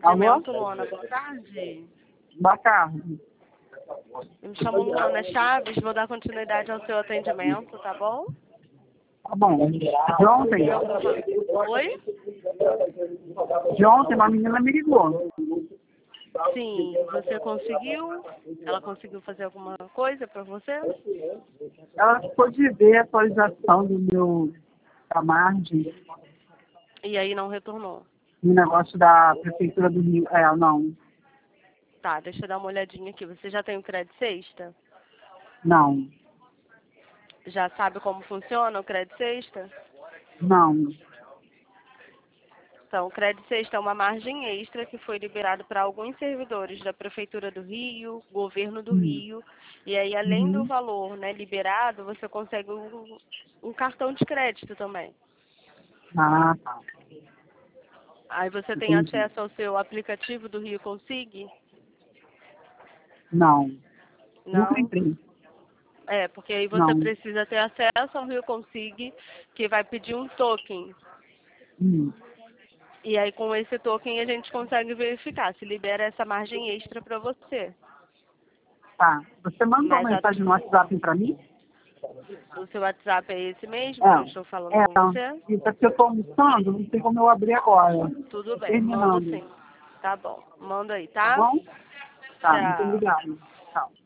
atendimento, Luana. Boa tarde. Boa tarde. Eu me chamo Luana Chaves, vou dar continuidade ao seu atendimento, tá bom? Tá bom. De ontem? Oi? De ontem uma menina me ligou. Sim, você conseguiu? Ela conseguiu fazer alguma coisa para você? Ela pôde ver a atualização da margem E aí não retornou? no negócio da Prefeitura do Rio. Não. Tá, deixa eu dar uma olhadinha aqui. Você já tem o crédito sexta? Não. Já sabe como funciona o crédito sexta? Não. Então, o crédito sexta é uma margem extra que foi liberado para alguns servidores da Prefeitura do Rio, Governo do Rio, e aí além do valor, né, liberado, você consegue um cartão de crédito também. Ah, tá. Aí você tem Entendi. acesso ao seu aplicativo do Rio Consig? Não. Nunca Não? entrei. É, porque aí você Não. precisa ter acesso ao Rio Consig, que vai pedir um token. E aí com esse token a gente consegue verificar se libera essa margem extra para você. Tá. Você mandou Mas mensagem no WhatsApp pra mim? o seu WhatsApp é esse mesmo que eu estou falando com você? Isso aqui eu estou almoçando, não sei como eu abrir agora. Tudo bem, mando Terminando. sim. Tá bom, manda aí, Tá tá? bom? Tá, muito Tchau. obrigada. Tchau.